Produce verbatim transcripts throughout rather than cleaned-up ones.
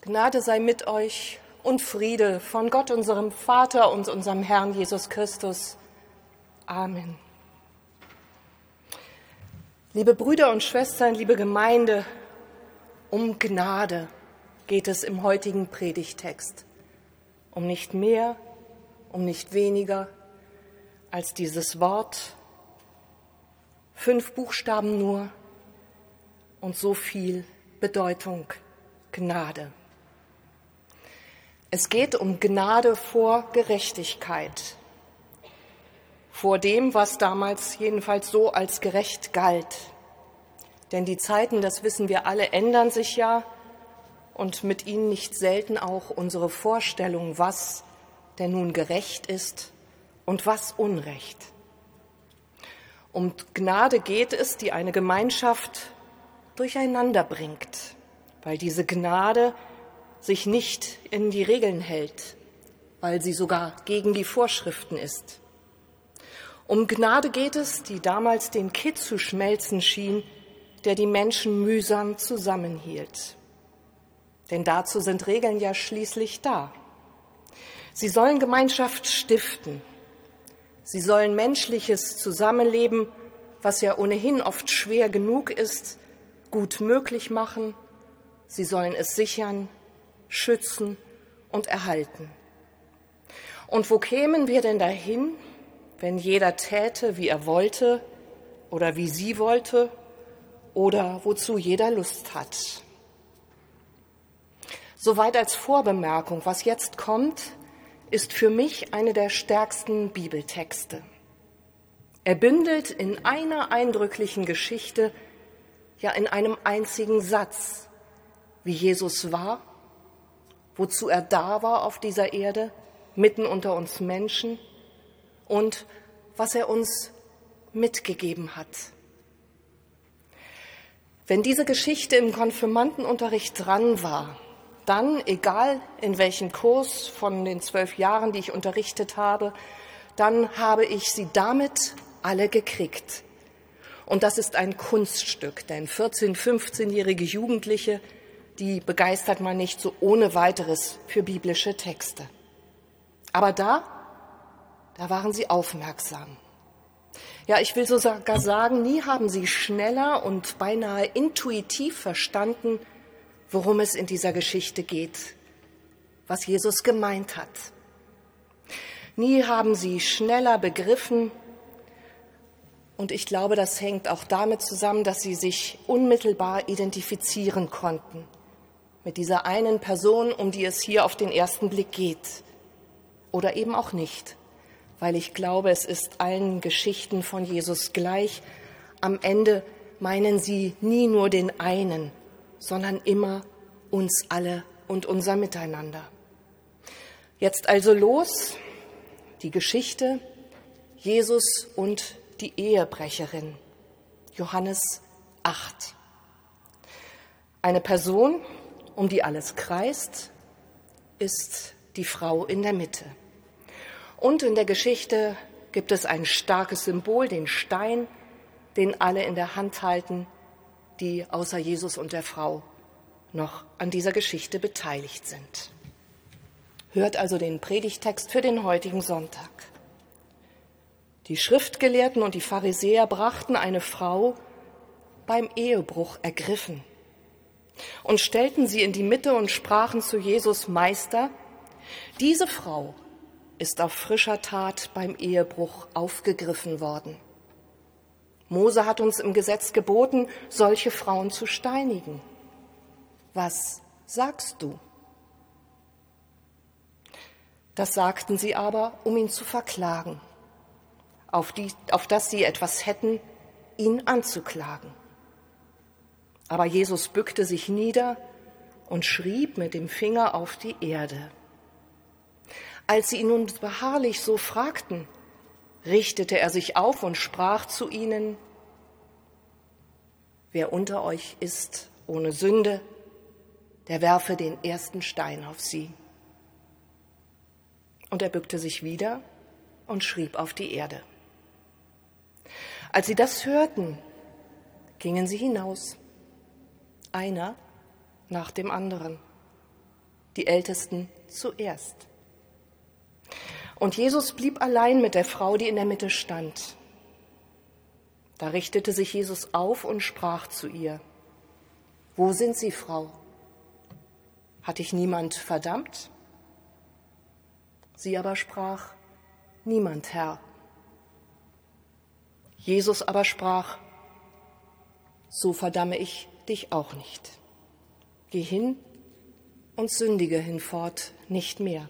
Gnade sei mit euch und Friede von Gott, unserem Vater und unserem Herrn Jesus Christus. Amen. Liebe Brüder und Schwestern, liebe Gemeinde, um Gnade geht es im heutigen Predigttext. Um nicht mehr, um nicht weniger als dieses Wort. Fünf Buchstaben nur und so viel Bedeutung: Gnade. Es geht um Gnade vor Gerechtigkeit, vor dem, was damals jedenfalls so als gerecht galt. Denn die Zeiten, das wissen wir alle, ändern sich ja und mit ihnen nicht selten auch unsere Vorstellung, was denn nun gerecht ist und was Unrecht. Um Gnade geht es, die eine Gemeinschaft durcheinander bringt, weil diese Gnade sich nicht in die Regeln hält, weil sie sogar gegen die Vorschriften ist. Um Gnade geht es, die damals den Kitt zu schmelzen schien, der die Menschen mühsam zusammenhielt. Denn dazu sind Regeln ja schließlich da. Sie sollen Gemeinschaft stiften. Sie sollen menschliches Zusammenleben, was ja ohnehin oft schwer genug ist, gut möglich machen. Sie sollen es sichern, schützen und erhalten. Und wo kämen wir denn dahin, wenn jeder täte, wie er wollte oder wie sie wollte oder wozu jeder Lust hat? Soweit als Vorbemerkung. Was jetzt kommt, ist für mich eine der stärksten Bibeltexte. Er bündelt in einer eindrücklichen Geschichte, ja in einem einzigen Satz, wie Jesus war, wozu er da war auf dieser Erde, mitten unter uns Menschen und was er uns mitgegeben hat. Wenn diese Geschichte im Konfirmandenunterricht dran war, dann, egal in welchem Kurs von den zwölf Jahren, die ich unterrichtet habe, dann habe ich sie damit alle gekriegt. Und das ist ein Kunststück, denn vierzehn-, fünfzehnjährige Jugendliche, die begeistert man nicht so ohne weiteres für biblische Texte. Aber da, da waren sie aufmerksam. Ja, ich will sogar sagen, nie haben sie schneller und beinahe intuitiv verstanden, worum es in dieser Geschichte geht, was Jesus gemeint hat. Nie haben sie schneller begriffen, und ich glaube, das hängt auch damit zusammen, dass sie sich unmittelbar identifizieren konnten mit dieser einen Person, um die es hier auf den ersten Blick geht. Oder eben auch nicht, weil ich glaube, es ist allen Geschichten von Jesus gleich. Am Ende meinen sie nie nur den einen, sondern immer uns alle und unser Miteinander. Jetzt also los, die Geschichte Jesus und die Ehebrecherin, Johannes acht. Eine Person, um die alles kreist, ist die Frau in der Mitte. Und in der Geschichte gibt es ein starkes Symbol, den Stein, den alle in der Hand halten, die außer Jesus und der Frau noch an dieser Geschichte beteiligt sind. Hört also den Predigttext für den heutigen Sonntag. Die Schriftgelehrten und die Pharisäer brachten eine Frau beim Ehebruch ergriffen und stellten sie in die Mitte und sprachen zu Jesus: Meister, diese Frau ist auf frischer Tat beim Ehebruch aufgegriffen worden. Mose hat uns im Gesetz geboten, solche Frauen zu steinigen. Was sagst du? Das sagten sie aber, um ihn zu verklagen, auf, die, auf dass sie etwas hätten, ihn anzuklagen. Aber Jesus bückte sich nieder und schrieb mit dem Finger auf die Erde. Als sie ihn nun beharrlich so fragten, richtete er sich auf und sprach zu ihnen: Wer unter euch ist ohne Sünde, der werfe den ersten Stein auf sie. Und er bückte sich wieder und schrieb auf die Erde. Als sie das hörten, gingen sie hinaus, einer nach dem anderen, die Ältesten zuerst. Und Jesus blieb allein mit der Frau, die in der Mitte stand. Da richtete sich Jesus auf und sprach zu ihr: Wo sind Sie, Frau? Hat dich niemand verdammt? Sie aber sprach: Niemand, Herr. Jesus aber sprach: So verdamme ich dich auch nicht. Geh hin und sündige hinfort nicht mehr.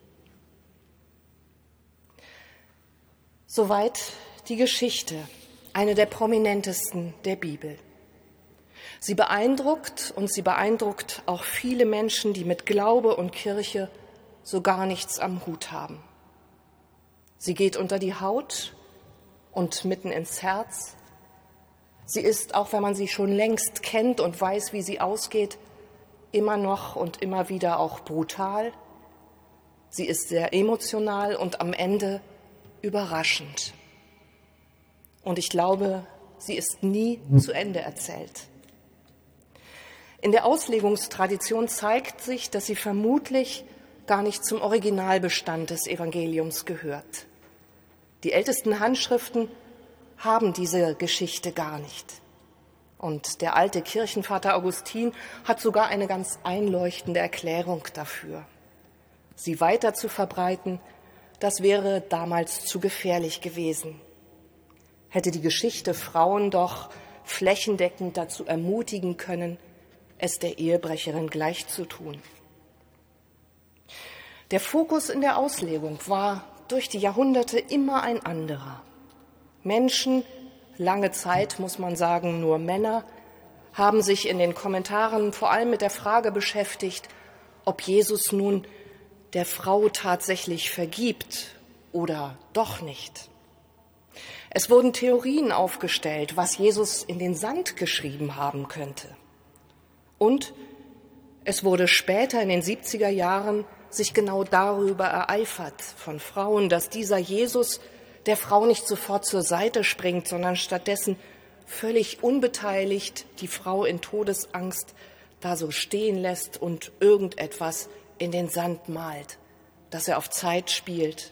Soweit die Geschichte, eine der prominentesten der Bibel. Sie beeindruckt und sie beeindruckt auch viele Menschen, die mit Glaube und Kirche so gar nichts am Hut haben. Sie geht unter die Haut und mitten ins Herz. Sie ist, auch wenn man sie schon längst kennt und weiß, wie sie ausgeht, immer noch und immer wieder auch brutal. Sie ist sehr emotional und am Ende überraschend. Und ich glaube, sie ist nie zu Ende erzählt. In der Auslegungstradition zeigt sich, dass sie vermutlich gar nicht zum Originalbestand des Evangeliums gehört. Die ältesten Handschriften haben diese Geschichte gar nicht. Und der alte Kirchenvater Augustin hat sogar eine ganz einleuchtende Erklärung dafür. Sie weiter zu verbreiten, das wäre damals zu gefährlich gewesen. Hätte die Geschichte Frauen doch flächendeckend dazu ermutigen können, es der Ehebrecherin gleichzutun. Der Fokus in der Auslegung war durch die Jahrhunderte immer ein anderer. Menschen, lange Zeit muss man sagen nur Männer, haben sich in den Kommentaren vor allem mit der Frage beschäftigt, ob Jesus nun der Frau tatsächlich vergibt oder doch nicht. Es wurden Theorien aufgestellt, was Jesus in den Sand geschrieben haben könnte. Und es wurde später in den siebziger Jahren sich genau darüber ereifert von Frauen, dass dieser Jesus der Frau nicht sofort zur Seite springt, sondern stattdessen völlig unbeteiligt die Frau in Todesangst da so stehen lässt und irgendetwas in den Sand malt, dass er auf Zeit spielt.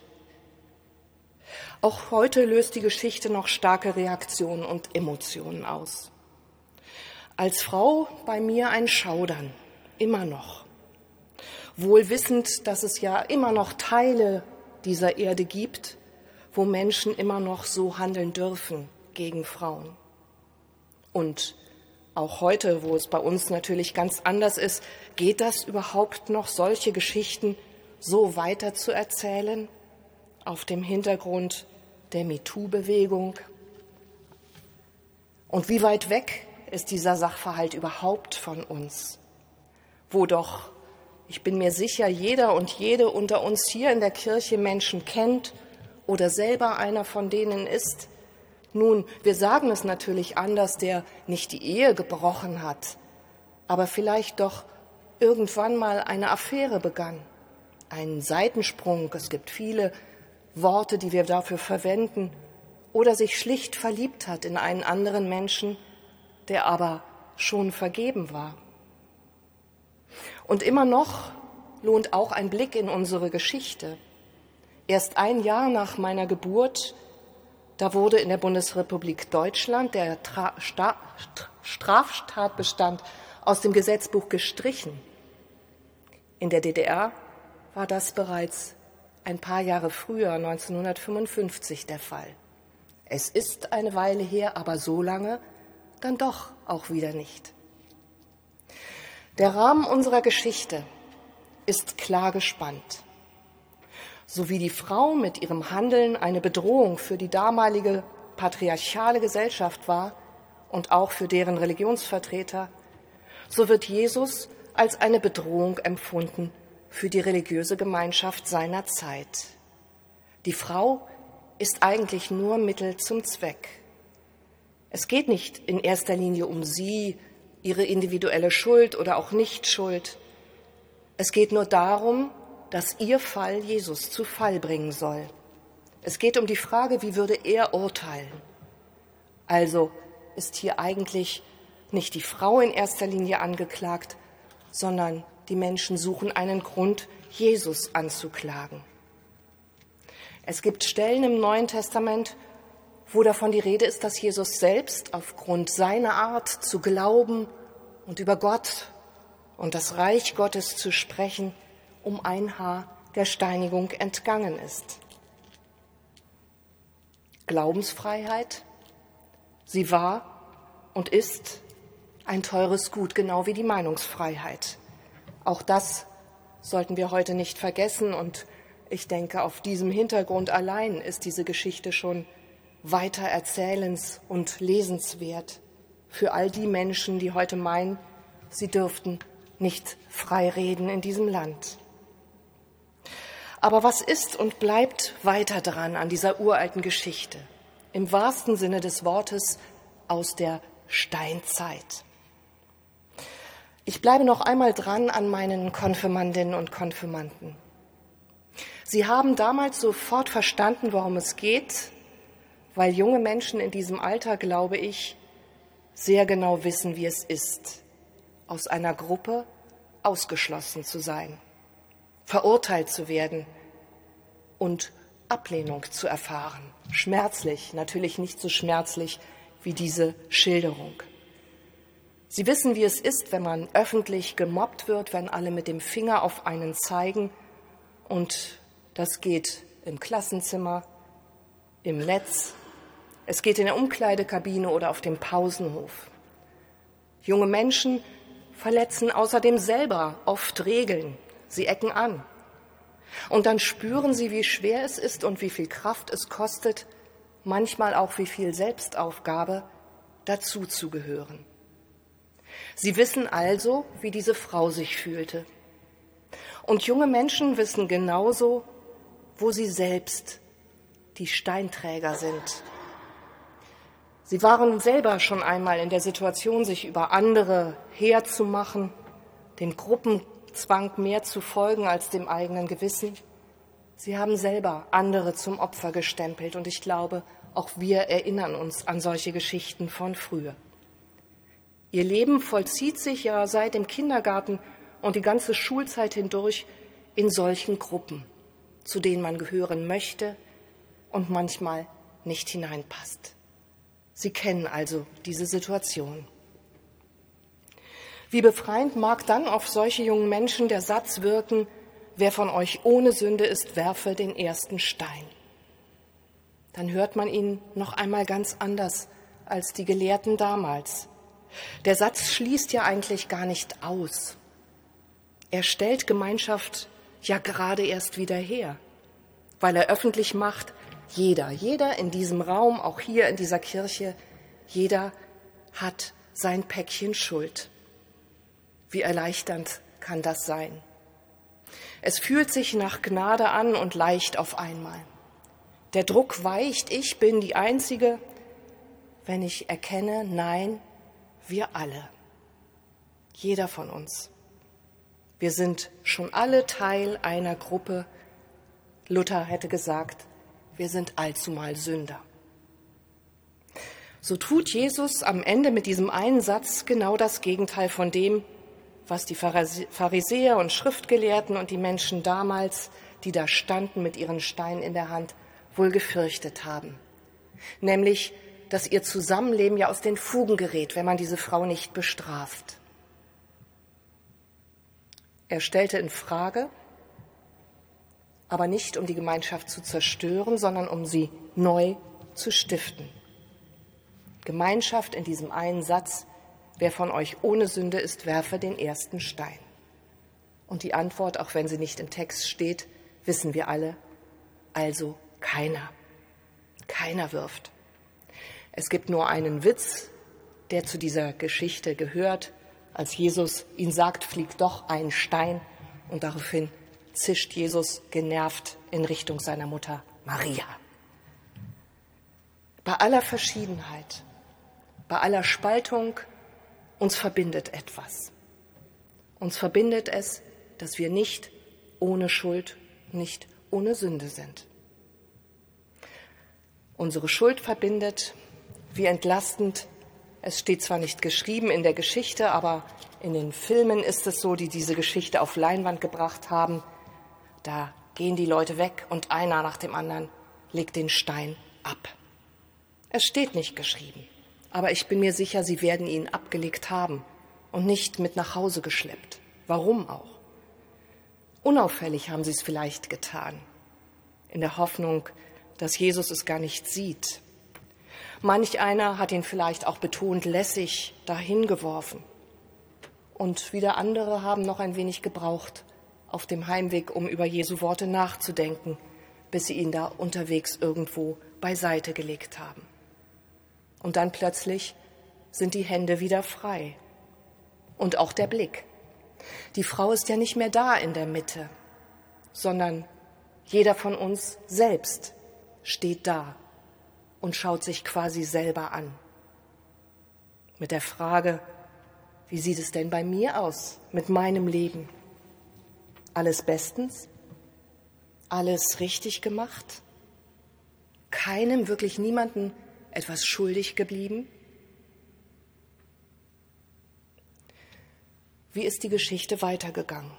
Auch heute löst die Geschichte noch starke Reaktionen und Emotionen aus. Als Frau bei mir ein Schaudern, immer noch. Wohl wissend, dass es ja immer noch Teile dieser Erde gibt, wo Menschen immer noch so handeln dürfen gegen Frauen. Und auch heute, wo es bei uns natürlich ganz anders ist, geht das überhaupt noch, solche Geschichten so weiter zu erzählen, auf dem Hintergrund der MeToo-Bewegung? Und wie weit weg ist dieser Sachverhalt überhaupt von uns? Wo doch, ich bin mir sicher, jeder und jede unter uns hier in der Kirche Menschen kennt oder selber einer von denen ist. Nun, wir sagen es natürlich anders, der nicht die Ehe gebrochen hat, aber vielleicht doch irgendwann mal eine Affäre begann, einen Seitensprung, es gibt viele Worte, die wir dafür verwenden, oder sich schlicht verliebt hat in einen anderen Menschen, der aber schon vergeben war. Und immer noch lohnt auch ein Blick in unsere Geschichte. Erst ein Jahr nach meiner Geburt, da wurde in der Bundesrepublik Deutschland der Tra- Sta- Straftatbestand aus dem Gesetzbuch gestrichen. In der D D R war das bereits ein paar Jahre früher, neunzehnhundertfünfundfünfzig, der Fall. Es ist eine Weile her, aber so lange dann doch auch wieder nicht. Der Rahmen unserer Geschichte ist klar gespannt. So wie die Frau mit ihrem Handeln eine Bedrohung für die damalige patriarchale Gesellschaft war und auch für deren Religionsvertreter, so wird Jesus als eine Bedrohung empfunden für die religiöse Gemeinschaft seiner Zeit. Die Frau ist eigentlich nur Mittel zum Zweck. Es geht nicht in erster Linie um sie, ihre individuelle Schuld oder auch Nichtschuld. Es geht nur darum, dass ihr Fall Jesus zu Fall bringen soll. Es geht um die Frage, wie würde er urteilen? Also ist hier eigentlich nicht die Frau in erster Linie angeklagt, sondern die Menschen suchen einen Grund, Jesus anzuklagen. Es gibt Stellen im Neuen Testament, wo davon die Rede ist, dass Jesus selbst aufgrund seiner Art zu glauben und über Gott und das Reich Gottes zu sprechen, um ein Haar der Steinigung entgangen ist. Glaubensfreiheit, sie war und ist ein teures Gut, genau wie die Meinungsfreiheit. Auch das sollten wir heute nicht vergessen und ich denke, auf diesem Hintergrund allein ist diese Geschichte schon weiter erzählens- und lesenswert für all die Menschen, die heute meinen, sie dürften nicht frei reden in diesem Land. Aber was ist und bleibt weiter dran an dieser uralten Geschichte? Im wahrsten Sinne des Wortes aus der Steinzeit. Ich bleibe noch einmal dran an meinen Konfirmandinnen und Konfirmanden. Sie haben damals sofort verstanden, worum es geht, weil junge Menschen in diesem Alter, glaube ich, sehr genau wissen, wie es ist, aus einer Gruppe ausgeschlossen zu sein, verurteilt zu werden und Ablehnung zu erfahren. Schmerzlich, natürlich nicht so schmerzlich wie diese Schilderung. Sie wissen, wie es ist, wenn man öffentlich gemobbt wird, wenn alle mit dem Finger auf einen zeigen. Und das geht im Klassenzimmer, im Netz, es geht in der Umkleidekabine oder auf dem Pausenhof. Junge Menschen verletzen außerdem selber oft Regeln. Sie ecken an. Und dann spüren sie, wie schwer es ist und wie viel Kraft es kostet, manchmal auch wie viel Selbstaufgabe, dazuzugehören. Sie wissen also, wie diese Frau sich fühlte. Und junge Menschen wissen genauso, wo sie selbst die Steinträger sind. Sie waren selber schon einmal in der Situation, sich über andere herzumachen, dem Gruppenzwang mehr zu folgen als dem eigenen Gewissen. Sie haben selber andere zum Opfer gestempelt und ich glaube, auch wir erinnern uns an solche Geschichten von früher. Ihr Leben vollzieht sich ja seit dem Kindergarten und die ganze Schulzeit hindurch in solchen Gruppen, zu denen man gehören möchte und manchmal nicht hineinpasst. Sie kennen also diese Situation. Wie befreiend mag dann auf solche jungen Menschen der Satz wirken, wer von euch ohne Sünde ist, werfe den ersten Stein. Dann hört man ihn noch einmal ganz anders als die Gelehrten damals. Der Satz schließt ja eigentlich gar nicht aus. Er stellt Gemeinschaft ja gerade erst wieder her, weil er öffentlich macht, jeder, jeder in diesem Raum, auch hier in dieser Kirche, jeder hat sein Päckchen Schuld. Wie erleichternd kann das sein? Es fühlt sich nach Gnade an und leicht auf einmal. Der Druck weicht, ich bin die Einzige, wenn ich erkenne, nein, wir alle, jeder von uns. Wir sind schon alle Teil einer Gruppe. Luther hätte gesagt, wir sind allzumal Sünder. So tut Jesus am Ende mit diesem einen Satz genau das Gegenteil von dem, was die Pharisäer und Schriftgelehrten und die Menschen damals, die da standen mit ihren Steinen in der Hand, wohl gefürchtet haben. Nämlich, dass ihr Zusammenleben ja aus den Fugen gerät, wenn man diese Frau nicht bestraft. Er stellte in Frage, aber nicht um die Gemeinschaft zu zerstören, sondern um sie neu zu stiften. Gemeinschaft in diesem einen Satz, wer von euch ohne Sünde ist, werfe den ersten Stein. Und die Antwort, auch wenn sie nicht im Text steht, wissen wir alle, also keiner. Keiner wirft. Es gibt nur einen Witz, der zu dieser Geschichte gehört. Als Jesus ihn sagt, fliegt doch ein Stein und daraufhin zischt Jesus genervt in Richtung seiner Mutter Maria. Bei aller Verschiedenheit, bei aller Spaltung, uns verbindet etwas. Uns verbindet es, dass wir nicht ohne Schuld, nicht ohne Sünde sind. Unsere Schuld verbindet, wie entlastend, es steht zwar nicht geschrieben in der Geschichte, aber In den Filmen ist es so, die diese Geschichte auf Leinwand gebracht haben, da gehen die Leute weg und einer nach dem anderen legt den Stein ab. Es steht nicht geschrieben, aber ich bin mir sicher, sie werden ihn abgelegt haben und nicht mit nach Hause geschleppt. Warum auch? Unauffällig haben sie es vielleicht getan, in der Hoffnung, dass Jesus es gar nicht sieht. Manch einer hat ihn vielleicht auch betont lässig dahin geworfen. Und wieder andere haben noch ein wenig gebraucht auf dem Heimweg, um über Jesu Worte nachzudenken, bis sie ihn da unterwegs irgendwo beiseite gelegt haben. Und dann plötzlich sind die Hände wieder frei. Und auch der Blick. Die Frau ist ja nicht mehr da in der Mitte, sondern jeder von uns selbst steht da und schaut sich quasi selber an. Mit der Frage, wie sieht es denn bei mir aus, mit meinem Leben? Alles bestens? Alles richtig gemacht? Keinem, wirklich niemandem etwas schuldig geblieben? Wie ist die Geschichte weitergegangen?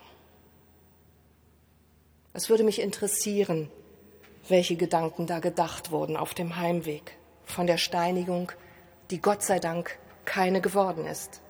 Es würde mich interessieren, welche Gedanken da gedacht wurden auf dem Heimweg von der Steinigung, die Gott sei Dank keine geworden ist.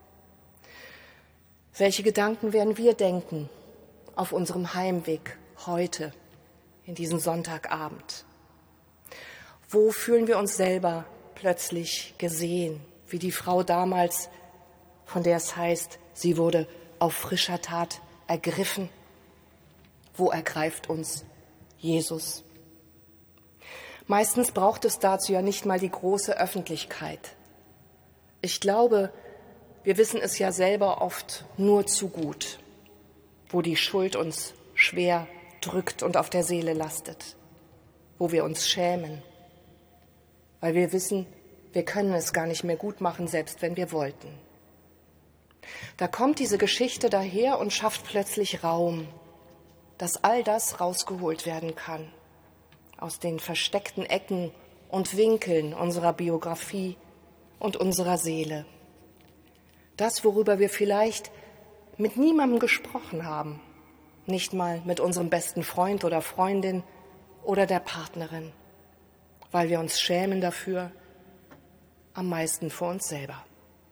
Welche Gedanken werden wir denken auf unserem Heimweg heute, in diesem Sonntagabend? Wo fühlen wir uns selber plötzlich gesehen, wie die Frau damals, von der es heißt, sie wurde auf frischer Tat ergriffen? Wo ergreift uns Jesus? Meistens braucht es dazu ja nicht mal die große Öffentlichkeit. Ich glaube, wir wissen es ja selber oft nur zu gut, wo die Schuld uns schwer drückt und auf der Seele lastet, wo wir uns schämen, weil wir wissen, wir können es gar nicht mehr gut machen, selbst wenn wir wollten. Da kommt diese Geschichte daher und schafft plötzlich Raum, dass all das rausgeholt werden kann, aus den versteckten Ecken und Winkeln unserer Biografie und unserer Seele. Das, worüber wir vielleicht mit niemandem gesprochen haben, nicht mal mit unserem besten Freund oder Freundin oder der Partnerin, weil wir uns schämen dafür, am meisten vor uns selber.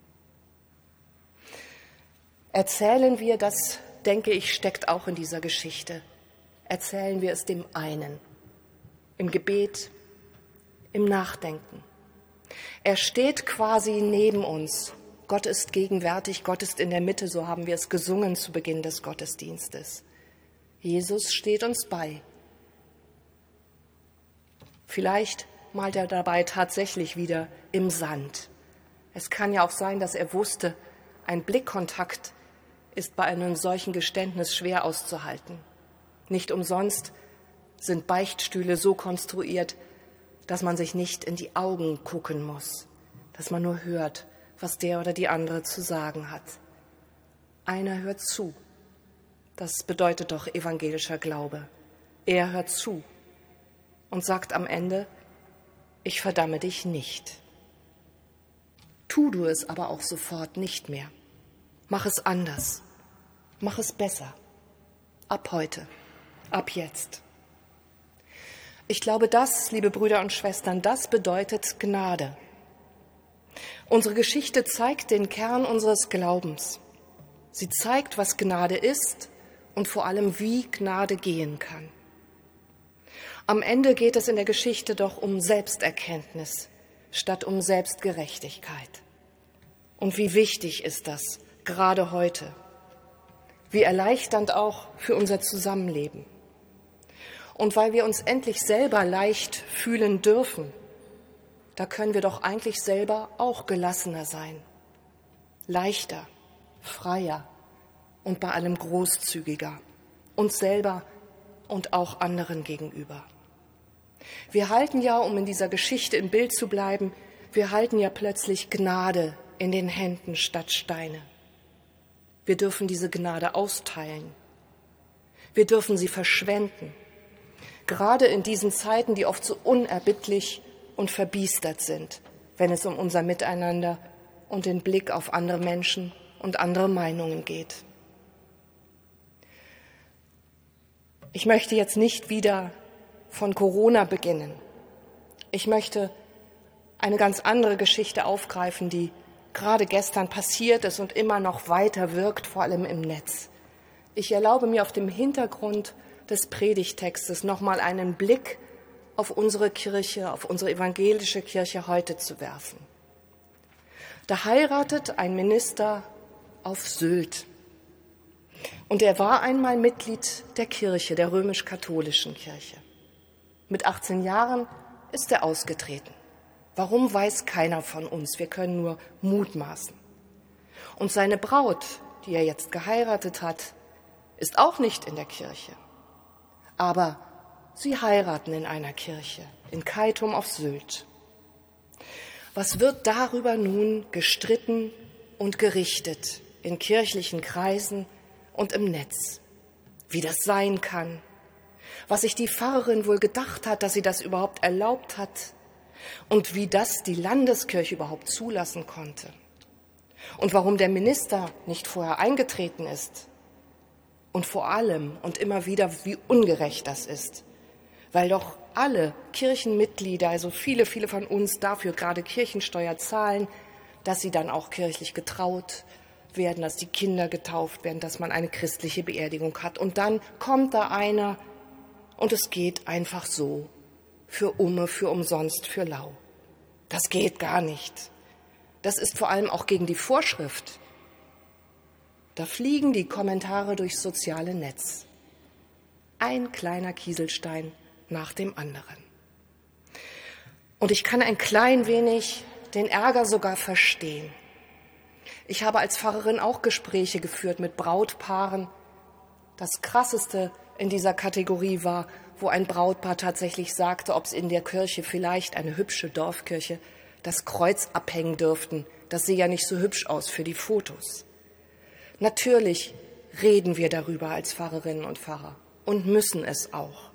Erzählen wir, das, denke ich, steckt auch in dieser Geschichte, erzählen wir es dem einen, im Gebet, im Nachdenken. Er steht quasi neben uns. Gott ist gegenwärtig, Gott ist in der Mitte, so haben wir es gesungen zu Beginn des Gottesdienstes. Jesus steht uns bei. Vielleicht malt er dabei tatsächlich wieder im Sand. Es kann ja auch sein, dass er wusste, ein Blickkontakt ist bei einem solchen Geständnis schwer auszuhalten. Nicht umsonst sind Beichtstühle so konstruiert, dass man sich nicht in die Augen gucken muss, dass man nur hört, was der oder die andere zu sagen hat. Einer hört zu. Das bedeutet doch evangelischer Glaube. Er hört zu und sagt am Ende, ich verdamme dich nicht. Tu du es aber auch sofort nicht mehr. Mach es anders. Mach es besser. Ab heute. Ab jetzt. Ich glaube, das, liebe Brüder und Schwestern, das bedeutet Gnade. Unsere Geschichte zeigt den Kern unseres Glaubens. Sie zeigt, was Gnade ist und vor allem, wie Gnade gehen kann. Am Ende geht es in der Geschichte doch um Selbsterkenntnis statt um Selbstgerechtigkeit. Und wie wichtig ist das, gerade heute. Wie erleichternd auch für unser Zusammenleben. Und weil wir uns endlich selber leicht fühlen dürfen, da können wir doch eigentlich selber auch gelassener sein. Leichter, freier und bei allem großzügiger. Uns selber und auch anderen gegenüber. Wir halten ja, um in dieser Geschichte im Bild zu bleiben, wir halten ja plötzlich Gnade in den Händen statt Steine. Wir dürfen diese Gnade austeilen. Wir dürfen sie verschwenden. Gerade in diesen Zeiten, die oft so unerbittlich und verbiestert sind, wenn es um unser Miteinander und den Blick auf andere Menschen und andere Meinungen geht. Ich möchte jetzt nicht wieder von Corona beginnen. Ich möchte eine ganz andere Geschichte aufgreifen, die gerade gestern passiert ist und immer noch weiter wirkt, vor allem im Netz. Ich erlaube mir auf dem Hintergrund des Predigttextes nochmal einen Blick auf unsere Kirche, auf unsere evangelische Kirche heute zu werfen. Da heiratet ein Minister auf Sylt. Und er war einmal Mitglied der Kirche, der römisch-katholischen Kirche. Mit achtzehn Jahren ist er ausgetreten. Warum, weiß keiner von uns. Wir können nur mutmaßen. Und seine Braut, die er jetzt geheiratet hat, ist auch nicht in der Kirche. Aber sie heiraten in einer Kirche, in Keitum auf Sylt. Was wird darüber nun gestritten und gerichtet in kirchlichen Kreisen und im Netz? Wie das sein kann, was sich die Pfarrerin wohl gedacht hat, dass sie das überhaupt erlaubt hat und wie das die Landeskirche überhaupt zulassen konnte und warum der Minister nicht vorher eingetreten ist und vor allem und immer wieder, wie ungerecht das ist, weil doch alle Kirchenmitglieder, also viele, viele von uns dafür gerade Kirchensteuer zahlen, dass sie dann auch kirchlich getraut werden, dass die Kinder getauft werden, dass man eine christliche Beerdigung hat. Und dann kommt da einer und es geht einfach so, für Umme, für umsonst, für lau. Das geht gar nicht. Das ist vor allem auch gegen die Vorschrift. Da fliegen die Kommentare durchs soziale Netz. Ein kleiner Kieselstein nach dem anderen. Und ich kann ein klein wenig den Ärger sogar verstehen. Ich habe als Pfarrerin auch Gespräche geführt mit Brautpaaren. Das Krasseste in dieser Kategorie war, wo ein Brautpaar tatsächlich sagte, ob sie in der Kirche vielleicht, eine hübsche Dorfkirche, das Kreuz abhängen dürften. Das sehe ja nicht so hübsch aus für die Fotos. Natürlich reden wir darüber als Pfarrerinnen und Pfarrer und müssen es auch.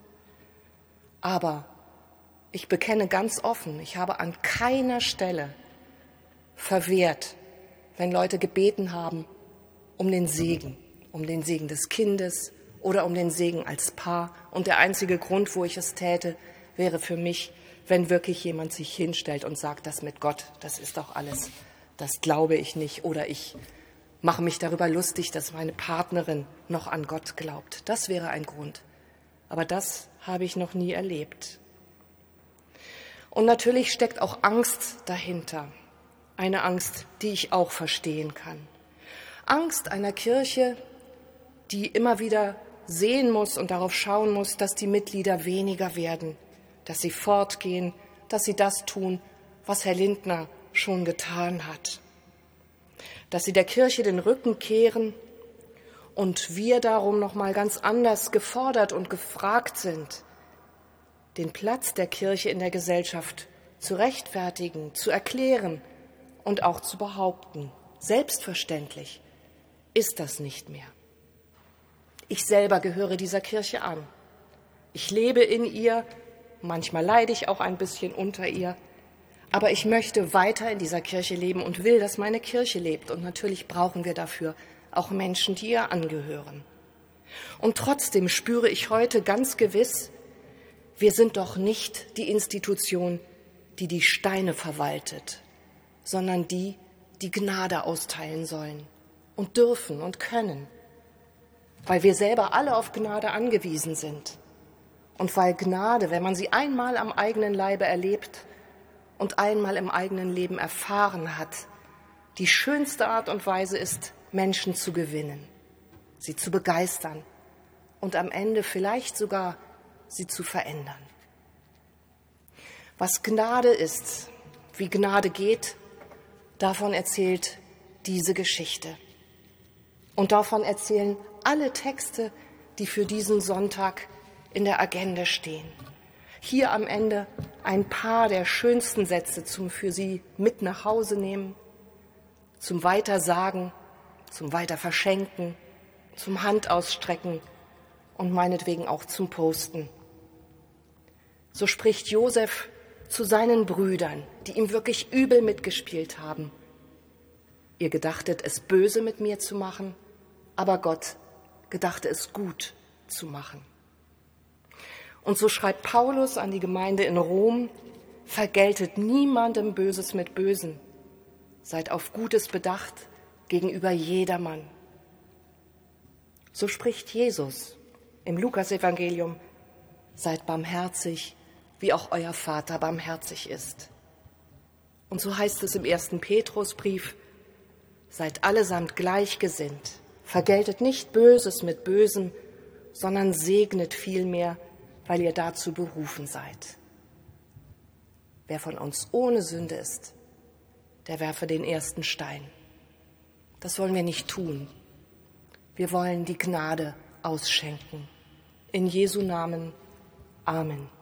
Aber ich bekenne ganz offen, ich habe an keiner Stelle verwehrt, wenn Leute gebeten haben um den Segen, um den Segen des Kindes oder um den Segen als Paar. Und der einzige Grund, wo ich es täte, wäre für mich, wenn wirklich jemand sich hinstellt und sagt, das mit Gott, das ist doch alles, das glaube ich nicht. Oder ich mache mich darüber lustig, dass meine Partnerin noch an Gott glaubt. Das wäre ein Grund. Aber das habe ich noch nie erlebt. Und natürlich steckt auch Angst dahinter. Eine Angst, die ich auch verstehen kann. Angst einer Kirche, die immer wieder sehen muss und darauf schauen muss, dass die Mitglieder weniger werden, dass sie fortgehen, dass sie das tun, was Herr Lindner schon getan hat. Dass sie der Kirche den Rücken kehren und wir darum noch mal ganz anders gefordert und gefragt sind, den Platz der Kirche in der Gesellschaft zu rechtfertigen, zu erklären und auch zu behaupten. Selbstverständlich ist das nicht mehr. Ich selber gehöre dieser Kirche an. Ich lebe in ihr, manchmal leide ich auch ein bisschen unter ihr, aber ich möchte weiter in dieser Kirche leben und will, dass meine Kirche lebt. Und natürlich brauchen wir dafür auch Menschen, die ihr angehören. Und trotzdem spüre ich heute ganz gewiss, wir sind doch nicht die Institution, die die Steine verwaltet, sondern die, die Gnade austeilen sollen und dürfen und können, weil wir selber alle auf Gnade angewiesen sind und weil Gnade, wenn man sie einmal am eigenen Leibe erlebt und einmal im eigenen Leben erfahren hat, die schönste Art und Weise ist, Menschen zu gewinnen, sie zu begeistern und am Ende vielleicht sogar sie zu verändern. Was Gnade ist, wie Gnade geht, davon erzählt diese Geschichte. Und davon erzählen alle Texte, die für diesen Sonntag in der Agenda stehen. Hier am Ende ein paar der schönsten Sätze zum für Sie mit nach Hause nehmen, zum Weitersagen, zum Weiterverschenken, zum Handausstrecken und meinetwegen auch zum Posten. So spricht Josef zu seinen Brüdern, die ihm wirklich übel mitgespielt haben. Ihr gedachtet, es böse mit mir zu machen, aber Gott gedachte es gut zu machen. Und so schreibt Paulus an die Gemeinde in Rom: Vergeltet niemandem Böses mit Bösen, seid auf Gutes bedacht gegenüber jedermann. So spricht Jesus im Lukasevangelium: Seid barmherzig, wie auch euer Vater barmherzig ist. Und so heißt es im ersten Petrusbrief: Seid allesamt gleichgesinnt, vergeltet nicht Böses mit Bösem, sondern segnet vielmehr, weil ihr dazu berufen seid. Wer von uns ohne Sünde ist, der werfe den ersten Stein. Das wollen wir nicht tun. Wir wollen die Gnade ausschenken. In Jesu Namen. Amen.